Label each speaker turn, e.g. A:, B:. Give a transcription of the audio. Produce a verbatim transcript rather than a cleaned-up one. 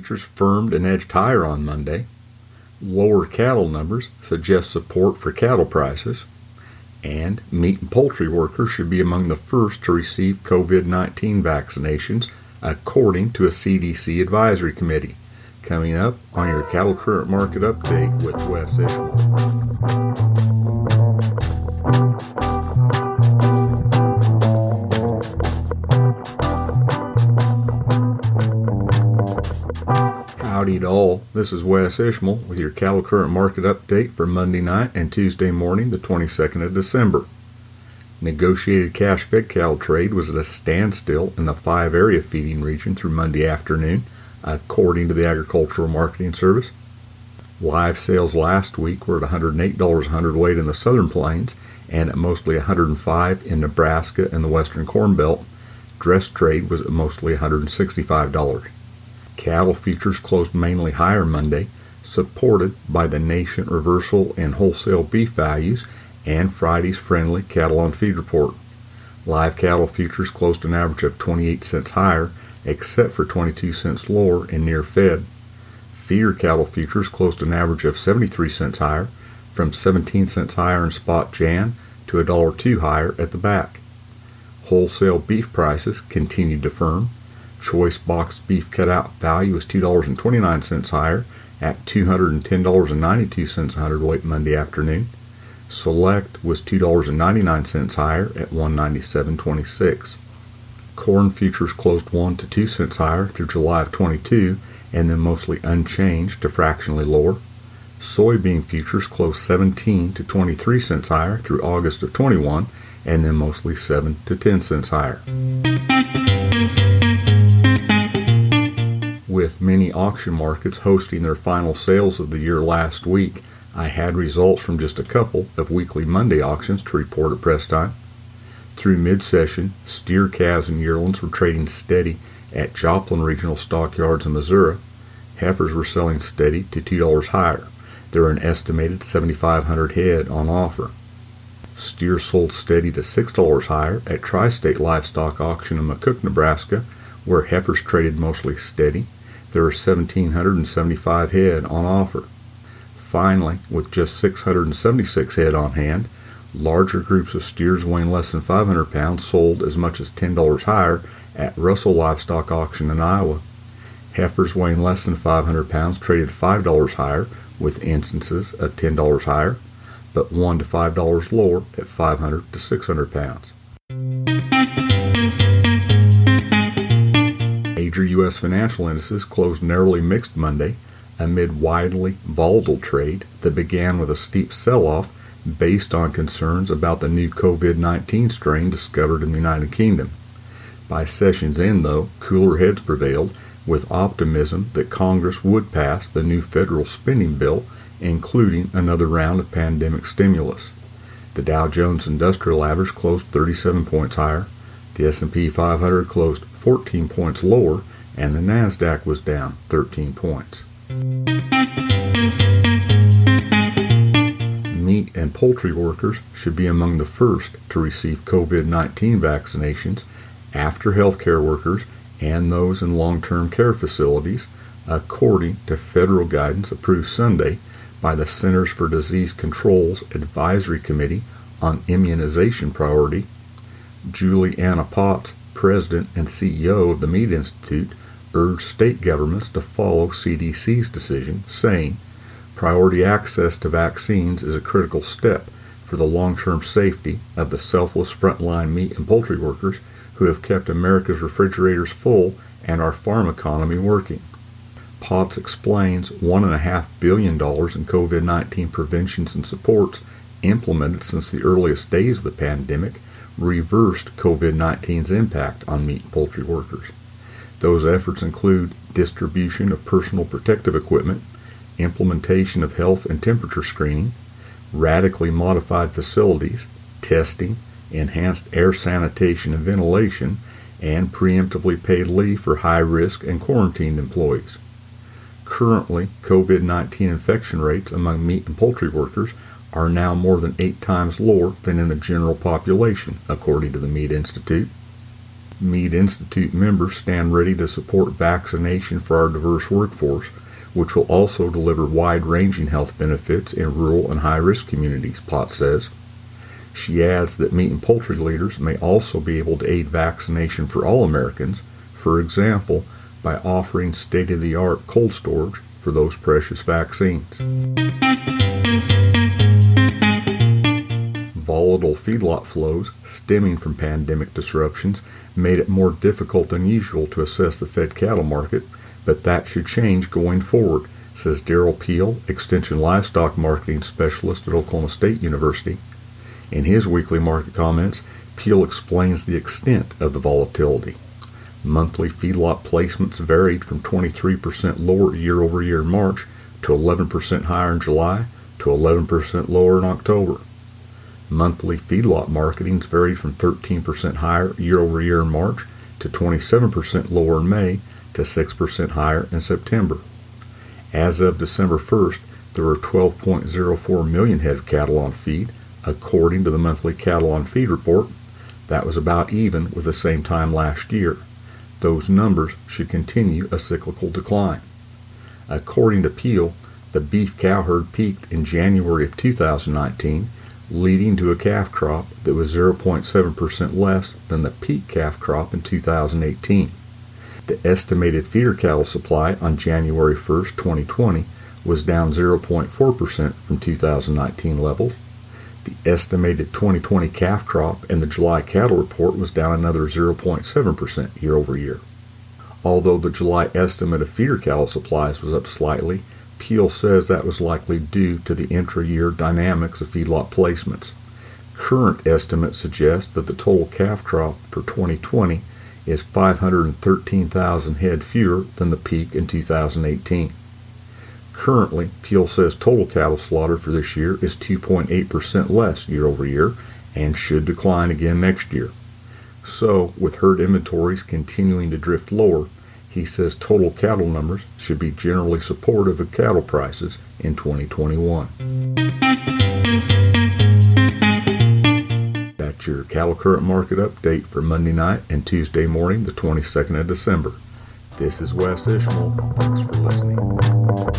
A: futures firmed and edged higher on Monday. Lower cattle numbers suggest support for cattle prices. And meat and poultry workers should be among the first to receive COVID nineteen vaccinations, according to a C D C advisory committee. Coming up on your Cattle Current Market Update with Wes Ishmael. Howdy to all, this is Wes Ishmael with your Cattle Current Market Update for Monday night and Tuesday morning, the twenty-second of December. Negotiated cash fed cattle trade was at a standstill in the five area feeding region through Monday afternoon, according to the Agricultural Marketing Service. Live sales last week were at one hundred eight dollars a hundredweight in the Southern Plains and at mostly one hundred five dollars in Nebraska and the Western Corn Belt. Dress trade was at mostly one hundred sixty-five dollars. Cattle futures closed mainly higher Monday, supported by the nascent reversal in wholesale beef values and Friday's friendly cattle on feed report. Live cattle futures closed an average of twenty-eight cents higher, except for twenty-two cents lower in near fed. Feeder cattle futures closed an average of seventy-three cents higher, from seventeen cents higher in spot Jan to one dollar or two higher at the back. Wholesale beef prices continued to firm. Choice boxed beef cutout value was two dollars and twenty-nine cents higher at two hundred ten dollars and ninety-two cents a hundredweight Monday afternoon. Select was two dollars and ninety-nine cents higher at one hundred ninety-seven dollars and twenty-six cents. Corn futures closed one to two cents higher through July of twenty-two and then mostly unchanged to fractionally lower. Soybean futures closed seventeen to twenty-three cents higher through August of twenty-one and then mostly seven to ten cents higher. With many auction markets hosting their final sales of the year last week, I had results from just a couple of weekly Monday auctions to report at press time. Through mid-session, steer calves and yearlings were trading steady at Joplin Regional Stockyards in Missouri. Heifers were selling steady to two dollars higher. There were an estimated seventy-five hundred head on offer. Steer sold steady to six dollars higher at Tri-State Livestock Auction in McCook, Nebraska, where heifers traded mostly steady. There were one thousand seven hundred seventy-five head on offer. Finally, with just six hundred seventy-six head on hand, larger groups of steers weighing less than five hundred pounds sold as much as ten dollars higher at Russell Livestock Auction in Iowa. Heifers weighing less than five hundred pounds traded five dollars higher, with instances of ten dollars higher, but one to five dollars lower at five hundred to six hundred pounds. Major U S financial indices closed narrowly mixed Monday amid widely volatile trade that began with a steep sell-off based on concerns about the new COVID nineteen strain discovered in the United Kingdom. By session's end, though, cooler heads prevailed, with optimism that Congress would pass the new federal spending bill, including another round of pandemic stimulus. The Dow Jones Industrial Average closed thirty-seven points higher, the S and P five hundred closed fourteen points lower, and the NASDAQ was down thirteen points. Meat and poultry workers should be among the first to receive COVID nineteen vaccinations after healthcare workers and those in long-term care facilities, according to federal guidance approved Sunday by the Centers for Disease Control's Advisory Committee on Immunization Priority. Julie Anna Potts, President and C E O of the Meat Institute, urged state governments to follow C D C's decision, saying, "Priority access to vaccines is a critical step for the long-term safety of the selfless frontline meat and poultry workers who have kept America's refrigerators full and our farm economy working." Potts explains one point five billion dollars in COVID nineteen preventions and supports implemented since the earliest days of the pandemic reversed COVID nineteen's impact on meat and poultry workers. Those efforts include distribution of personal protective equipment, implementation of health and temperature screening, radically modified facilities, testing, enhanced air sanitation and ventilation, and preemptively paid leave for high-risk and quarantined employees. Currently, COVID nineteen infection rates among meat and poultry workers are now more than eight times lower than in the general population, according to the Meat Institute. Mead Institute members stand ready to support vaccination for our diverse workforce, which will also deliver wide-ranging health benefits in rural and high-risk communities, Potts says. She adds that meat and poultry leaders may also be able to aid vaccination for all Americans, for example, by offering state-of-the-art cold storage for those precious vaccines. Volatile feedlot flows stemming from pandemic disruptions made it more difficult than usual to assess the fed cattle market, but that should change going forward, says Daryl Peel, Extension Livestock Marketing Specialist at Oklahoma State University. In his weekly market comments, Peel explains the extent of the volatility. Monthly feedlot placements varied from twenty-three percent lower year-over-year in March to eleven percent higher in July to eleven percent lower in October. Monthly feedlot marketings varied from thirteen percent higher year-over-year in March to twenty-seven percent lower in May to six percent higher in September. As of December first, there were twelve point zero four million head of cattle on feed, according to the monthly Cattle on Feed report. That was about even with the same time last year. Those numbers should continue a cyclical decline. According to Peel, the beef cow herd peaked in January of two thousand nineteen, leading to a calf crop that was zero point seven percent less than the peak calf crop in two thousand eighteen. The estimated feeder cattle supply on January first, twenty twenty was down zero point four percent from two thousand nineteen levels. The estimated twenty twenty calf crop in the July cattle report was down another zero point seven percent year over year. Although the July estimate of feeder cattle supplies was up slightly, Peel says that was likely due to the intra-year dynamics of feedlot placements. Current estimates suggest that the total calf crop for twenty twenty is five hundred thirteen thousand head fewer than the peak in two thousand eighteen. Currently, Peel says total cattle slaughter for this year is two point eight percent less year over year and should decline again next year. So, with herd inventories continuing to drift lower, he says total cattle numbers should be generally supportive of cattle prices in twenty twenty-one. That's your cattle current market update for Monday night and Tuesday morning, the twenty-second of December. This is Wes Ishmael. Thanks for listening.